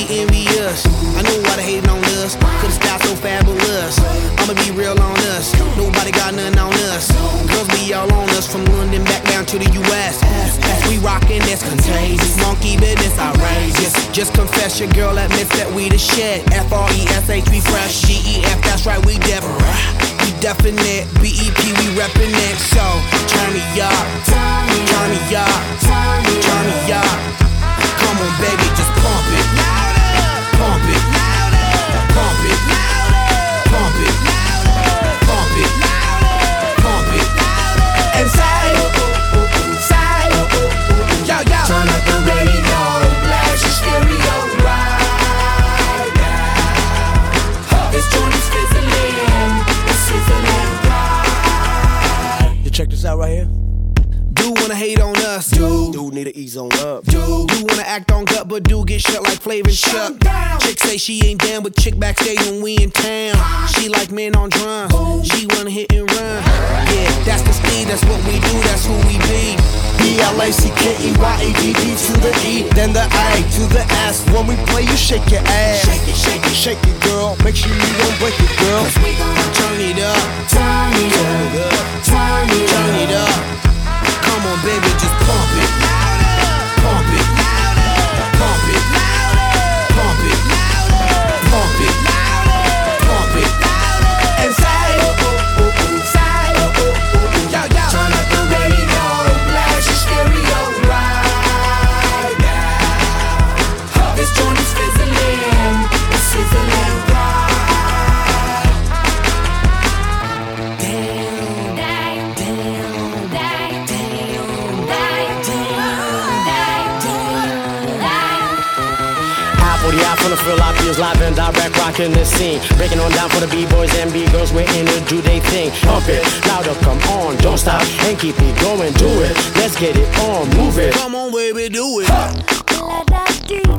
envious. I know why they hating on us, cause the style so fabulous. I'ma be real on us, nobody got nothing on us. Girls be all on us, from London back down to the US. We rockin', that's contagious, monkey business outrageous. Just confess your girl admits that we the shit. F-R-E-S-H, we fresh, G-E-F, that's right, we definite, B-E-P, we reppin' it. So, turn me up, turn me up, turn me up. Come on baby, just pump it, pump it, pump it, pump it, pump it, pump it, and side, yo, yo. Turn up the radio, blast your stereo right now. This joint is fizzling, it's sizzling right. You check this out right here. Do wanna hate on us, do need to ease on up, do wanna act on gut, but do get shut like Flavor and Chuck. Chick say she ain't down, but chick backstage when we in town. She like men on drum, she wanna hit and run. Yeah, that's the speed, that's what we do, that's who we be. B-L-A-C-K-E-Y-A-D-D to the E, then the A to the S. When we play, you shake your ass. Shake it, shake it, shake it, girl. Make sure you don't break it, girl. Cause we gon' turn it up, turn it up, turn it up. Come on, baby, just pump it, pump it, pump it, pump it, pump it, pump it, and say, yo, yo. Turn up the radio, blast your stereo right now. This joint is fizzling, it's sizzling right. From the Philippines, live and direct, rocking the scene. Breaking on down for the B-boys and B-girls, we're in to do they thing. Pump it, louder, come on, don't stop, and keep it going, do it. Let's get it on, move it. Come on, baby, do it.